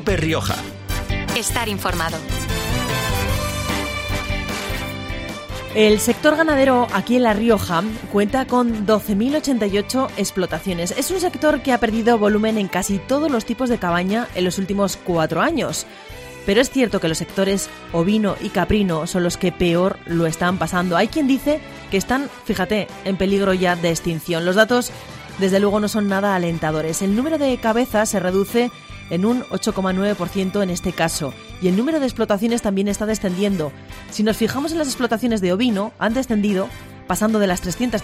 Cope Rioja. Estar informado. El sector ganadero aquí en La Rioja cuenta con 12.088 explotaciones. Es un sector que ha perdido volumen en casi todos los tipos de cabaña en los últimos 4 años. Pero es cierto que los sectores ovino y caprino son los que peor lo están pasando. Hay quien dice que están, fíjate, en peligro ya de extinción. Los datos, desde luego, no son nada alentadores. El número de cabezas se reduce en un 8,9% en este caso, y el número de explotaciones también está descendiendo. Si nos fijamos en las explotaciones de ovino, han descendido, pasando de las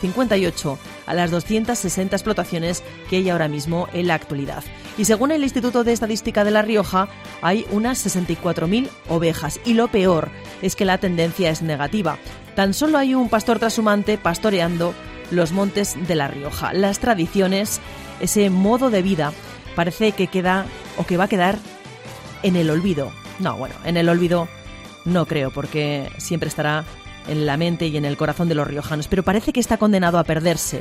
358 a las 260 explotaciones que hay ahora mismo en la actualidad. Y según el Instituto de Estadística de La Rioja, hay unas 64.000 ovejas, y lo peor es que la tendencia es negativa. Tan solo hay un pastor trashumante pastoreando los montes de La Rioja. Las tradiciones, ese modo de vida, parece que queda o que va a quedar en el olvido. No, bueno, en el olvido no creo, porque siempre estará en la mente y en el corazón de los riojanos, pero parece que está condenado a perderse.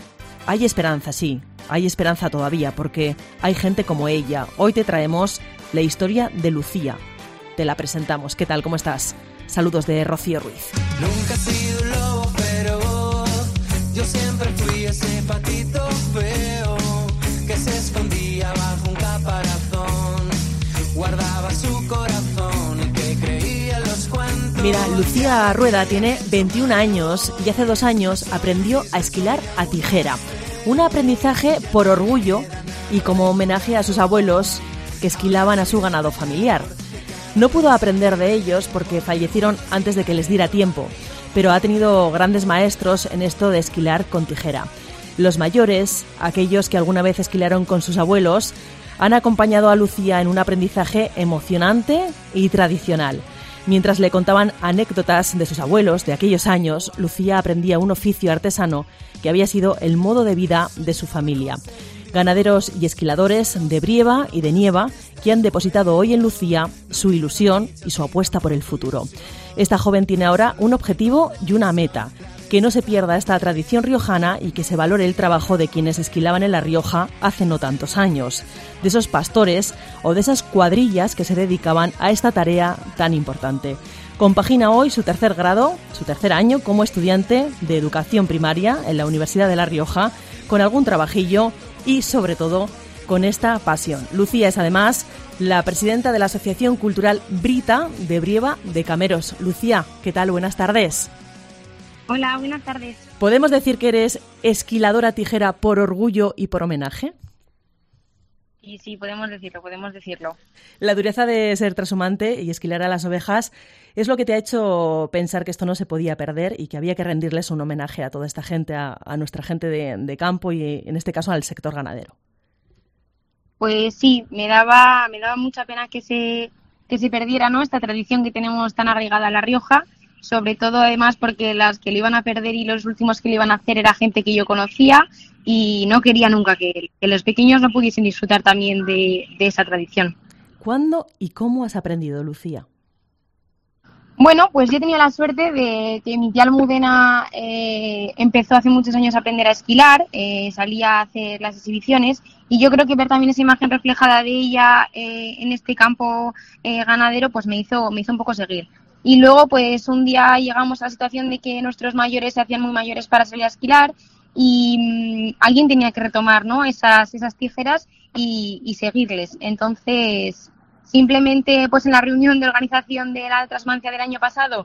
Hay esperanza, sí, hay esperanza todavía, porque hay gente como ella. Hoy te traemos la historia de Lucía. Te la presentamos. ¿Qué tal? ¿Cómo estás? Saludos de Rocío Ruiz. Nunca he sido un lobo, pero yo siempre fui ese patito feo que se escondía bajo un caparazón, guardaba su corazón y que creía en los cuentos. Mira, Lucía Rueda tiene 21 años y hace 2 años aprendió a esquilar a tijera. Un aprendizaje por orgullo y como homenaje a sus abuelos que esquilaban a su ganado familiar. No pudo aprender de ellos porque fallecieron antes de que les diera tiempo, pero ha tenido grandes maestros en esto de esquilar con tijera. Los mayores, aquellos que alguna vez esquilaron con sus abuelos, han acompañado a Lucía en un aprendizaje emocionante y tradicional. Mientras le contaban anécdotas de sus abuelos de aquellos años, Lucía aprendía un oficio artesano que había sido el modo de vida de su familia. Ganaderos y esquiladores de Brieva y de Nieva que han depositado hoy en Lucía su ilusión y su apuesta por el futuro. Esta joven tiene ahora un objetivo y una meta: que no se pierda esta tradición riojana y que se valore el trabajo de quienes esquilaban en La Rioja hace no tantos años, de esos pastores o de esas cuadrillas que se dedicaban a esta tarea tan importante. Compagina hoy su 3er grado, su 3er año como estudiante de educación primaria en la Universidad de La Rioja, con algún trabajillo y, sobre todo, con esta pasión. Lucía es además la presidenta de la Asociación Cultural Brita de Brieva de Cameros. Lucía, ¿qué tal? Buenas tardes. Hola, buenas tardes. ¿Podemos decir que eres esquiladora tijera por orgullo y por homenaje? Sí, podemos decirlo. La dureza de ser trashumante y esquilar a las ovejas es lo que te ha hecho pensar que esto no se podía perder y que había que rendirles un homenaje a toda esta gente, a nuestra gente de campo y en este caso al sector ganadero. Pues sí, me daba mucha pena que se perdiera, ¿no?, esta tradición que tenemos tan arraigada en La Rioja. Sobre todo, además, porque las que lo iban a perder y los últimos que lo iban a hacer era gente que yo conocía y no quería nunca que los pequeños no pudiesen disfrutar también de esa tradición. ¿Cuándo y cómo has aprendido, Lucía? Bueno, pues yo he tenido la suerte de que mi tía Almudena empezó hace muchos años a aprender a esquilar, salía a hacer las exhibiciones y yo creo que ver también esa imagen reflejada de ella en este campo ganadero pues me hizo un poco seguir. Y luego, pues un día llegamos a la situación de que nuestros mayores se hacían muy mayores para salir a esquilar y alguien tenía que retomar, ¿no?, esas tijeras y seguirles. Entonces, simplemente, pues en la reunión de organización de la Trasmancia del año pasado,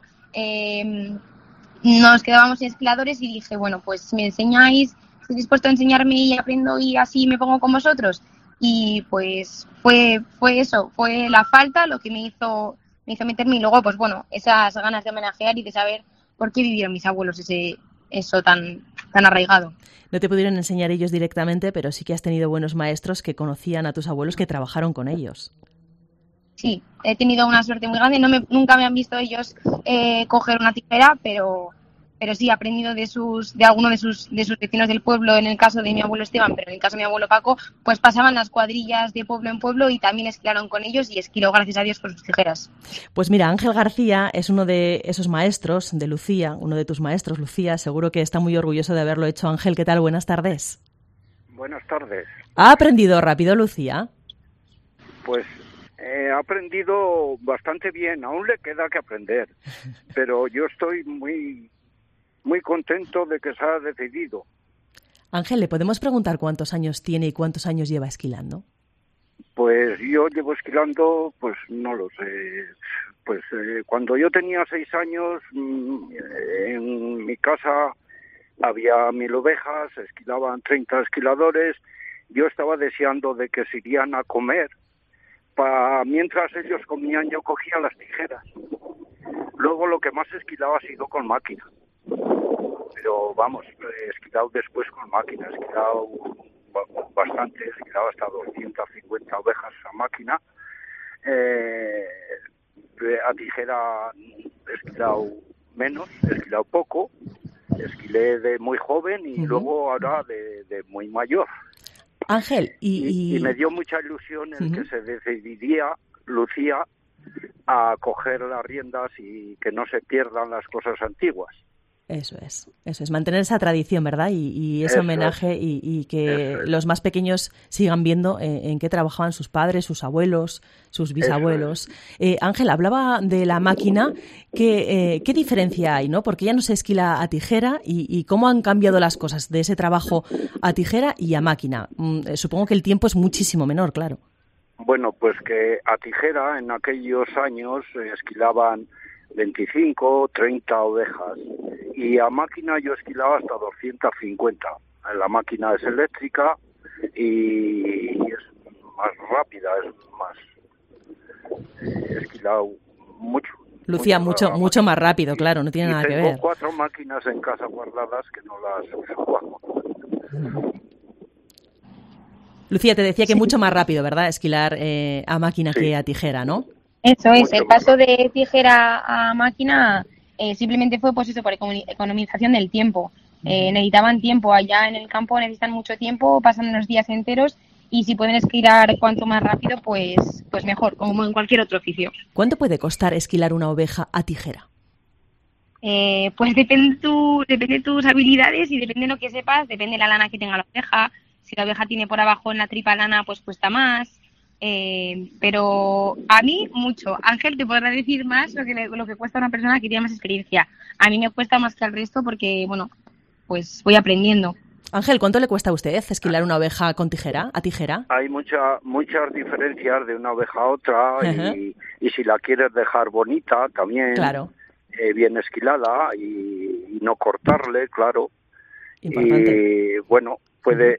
nos quedábamos sin esquiladores y dije, bueno, pues si me enseñáis, estoy dispuesto a enseñarme y aprendo y así me pongo con vosotros. Y pues fue eso, fue la falta lo que me hizo meterme y luego, pues bueno, esas ganas de homenajear y de saber por qué vivieron mis abuelos eso tan arraigado. No te pudieron enseñar ellos directamente, pero sí que has tenido buenos maestros que conocían a tus abuelos, que trabajaron con ellos. Sí, he tenido una suerte muy grande. Nunca me han visto ellos coger una tijera, pero sí he aprendido de algunos de sus vecinos del pueblo, en el caso de mi abuelo Esteban, pero en el caso de mi abuelo Paco, pues pasaban las cuadrillas de pueblo en pueblo y también esquilaron con ellos y esquiló, gracias a Dios, con sus tijeras. Pues mira, Ángel García es uno de esos maestros de Lucía, uno de tus maestros, Lucía. Seguro que está muy orgulloso de haberlo hecho. Ángel, ¿qué tal? Buenas tardes. Buenas tardes. ¿Ha aprendido rápido, Lucía? Pues ha aprendido bastante bien, aún le queda que aprender, pero yo estoy muy contento de que se ha decidido. Ángel, ¿le podemos preguntar cuántos años tiene y cuántos años lleva esquilando? Pues yo llevo esquilando, pues no lo sé, pues cuando yo tenía 6 años, en mi casa había 1000 ovejas, esquilaban 30 esquiladores, yo estaba deseando de que se irían a comer, mientras ellos comían yo cogía las tijeras. Luego lo que más he esquilado ha sido con máquina, pero vamos, he esquilado después con máquina, he esquilado bastante, he esquilado hasta 250 ovejas a máquina, a tijera he esquilado menos, he esquilado poco, esquilé de muy joven y luego ahora de muy mayor. Ángel, y me dio mucha ilusión el que se decidiría, Lucía, a coger las riendas y que no se pierdan las cosas antiguas. Eso es, mantener esa tradición, ¿verdad? Y ese homenaje y que los más pequeños sigan viendo en qué trabajaban sus padres, sus abuelos, sus bisabuelos. Ángel, hablaba de la máquina, ¿qué diferencia hay, no? Porque ya no se esquila a tijera y cómo han cambiado las cosas de ese trabajo a tijera y a máquina. Supongo que el tiempo es muchísimo menor, claro. Bueno, pues que a tijera en aquellos años esquilaban 25, 30 ovejas y a máquina yo esquilaba hasta 250. La máquina es eléctrica y es más rápida, he esquilado mucho. Lucía, mucho más rápido, claro, no tiene nada que ver. Tengo 4 máquinas en casa guardadas que no las uso. Lucía, te decía que mucho más rápido, ¿verdad? Esquilar a máquina que a tijera, ¿no? Eso es, el paso de tijera a máquina simplemente fue pues eso, por economización del tiempo. Necesitaban tiempo, allá en el campo necesitan mucho tiempo, pasan unos días enteros y si pueden esquilar cuanto más rápido, pues mejor, como en cualquier otro oficio. ¿Cuánto puede costar esquilar una oveja a tijera? Pues depende de tus habilidades y depende de lo que sepas, depende de la lana que tenga la oveja. Si la oveja tiene por abajo en la tripa lana, pues cuesta más. Pero a mí mucho. Ángel te podrá decir más lo que cuesta a una persona que tiene más experiencia. A mí me cuesta más que al resto porque, bueno, pues voy aprendiendo. Ángel, ¿cuánto le cuesta a usted esquilar una oveja a tijera? Hay muchas diferencias de una oveja a otra y si la quieres dejar bonita también, claro. Bien esquilada y no cortarle, claro. Importante. Y bueno, puede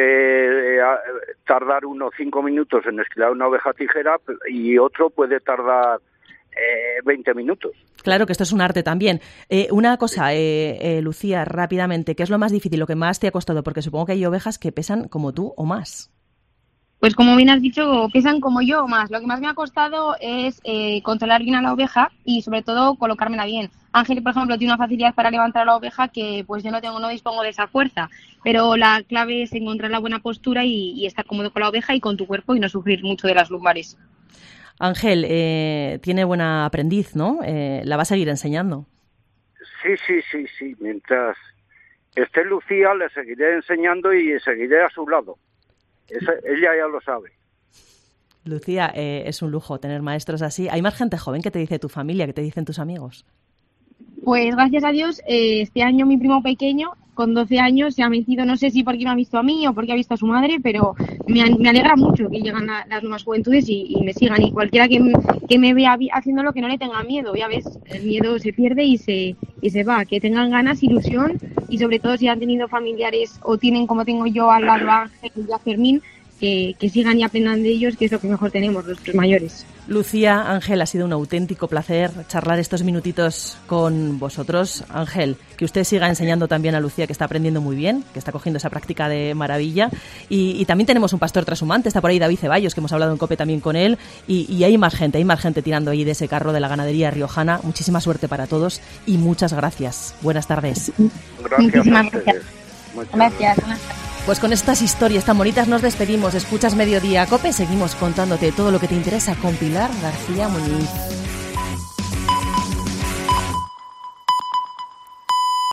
tardar unos 5 minutos en esquilar una oveja a tijera y otro puede tardar 20 minutos. Claro que esto es un arte también. Una cosa, Lucía, rápidamente, ¿qué es lo más difícil, lo que más te ha costado? Porque supongo que hay ovejas que pesan como tú o más. Pues como bien has dicho, pesan como yo o más. Lo que más me ha costado es controlar bien a la oveja y sobre todo colocármela bien. Ángel, por ejemplo, tiene una facilidad para levantar a la oveja que pues yo no dispongo de esa fuerza. Pero la clave es encontrar la buena postura y estar cómodo con la oveja y con tu cuerpo y no sufrir mucho de las lumbares. Ángel, tiene buena aprendiz, ¿no? ¿La va a seguir enseñando? Sí. Mientras esté Lucía, le seguiré enseñando y seguiré a su lado. Ella ya lo sabe. Lucía, es un lujo tener maestros así. ¿Hay más gente joven que te dice tu familia, que te dicen tus amigos? Pues gracias a Dios, este año mi primo pequeño, con 12 años, se ha metido, no sé si porque me ha visto a mí o porque ha visto a su madre, pero me alegra mucho que llegan las nuevas juventudes y me sigan. Y cualquiera que me vea haciéndolo, que no le tenga miedo, ya ves, el miedo se pierde y se va. Que tengan ganas, ilusión y sobre todo si han tenido familiares o tienen como tengo yo al lado a Ángel y a Fermín, que sigan y aprendan de ellos, que es lo que mejor tenemos, nuestros mayores. Lucía, Ángel, ha sido un auténtico placer charlar estos minutitos con vosotros. Ángel, que usted siga enseñando también a Lucía, que está aprendiendo muy bien, que está cogiendo esa práctica de maravilla. Y también tenemos un pastor trashumante, está por ahí David Ceballos, que hemos hablado en COPE también con él. Y hay más gente tirando ahí de ese carro de la ganadería riojana. Muchísima suerte para todos y muchas gracias. Buenas tardes. Muchísimas gracias. Gracias. Pues con estas historias tan bonitas nos despedimos. Escuchas Mediodía COPE, seguimos contándote todo lo que te interesa con Pilar García Muñiz.